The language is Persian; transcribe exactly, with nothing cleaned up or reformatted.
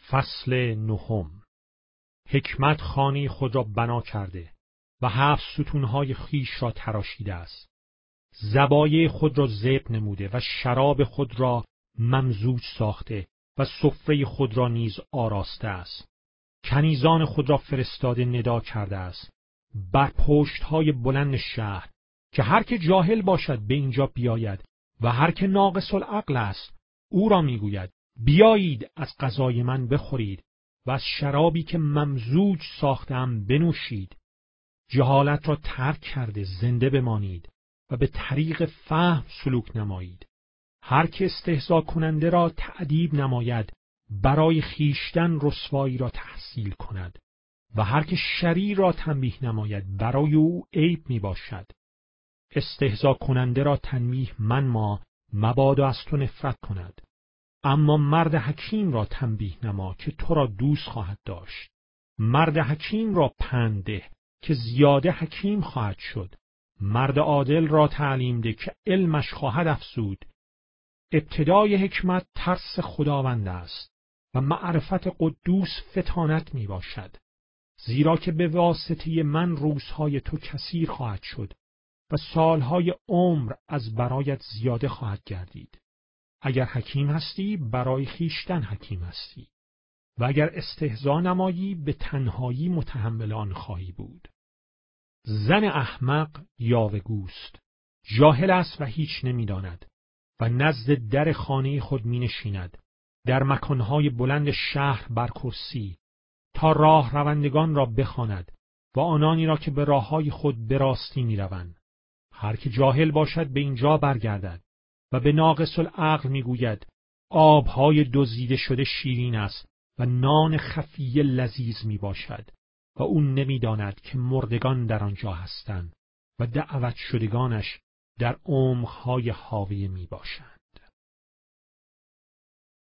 فصل نهم. حکمت خانه خود را بنا کرده و هفت ستونهای خیش را تراشیده است. زبایع خود را ذبح نموده و شراب خود را ممزوج ساخته و سفره خود را نیز آراسته است. کنیزان خود را فرستاده ندا کرده است بر پشتهای بلند شهر که هر که جاهل باشد به اینجا بیاید و هر که ناقص العقل است او را میگوید بیایید از غذای من بخورید و از شرابی که ممزوج ساختم بنوشید. جهالت را ترک کرده زنده بمانید و به طریق فهم سلوک نمایید. هر که استهزا کننده را تأدیب نماید برای خیشتن رسوایی را تحصیل کند و هر که شریر را تنبیه نماید برای او عیب می باشد. استهزا کننده را تنبیه منما مبادا از تو نفرت کند، اما مرد حکیم را تنبیه نما که تو را دوست خواهد داشت. مرد حکیم را پند ده که زیاده حکیم خواهد شد. مرد عادل را تعلیم ده که علمش خواهد افزود. ابتدای حکمت ترس خداوند است و معرفت قدوس فطانت می باشد. زیرا که به واسطه من روزهای تو کثیر خواهد شد و سالهای عمر از برایت زیاده خواهد گردید. اگر حکیم هستی برای خیشتن حکیم هستی و اگر استهزا نمایی به تنهایی متحمل آن خواهی بود. زن احمق یاوه‌گوست، جاهل است و هیچ نمی‌داند و نزد در خانه خود می‌نشیند، در مکانهای بلند شهر بر کرسی، تا راه روندگان را بخواند و آنانی را که به راههای خود به راستی می‌روند. هر که جاهل باشد به اینجا برگردد و به ناقص العقل میگوید آبهای دزدیده شده شیرین است و نان خفیه لذیذ می باشد و او نمیداند که مردگان در آنجا هستند و دعوت شدگانش در عمقهای هاویه می باشند.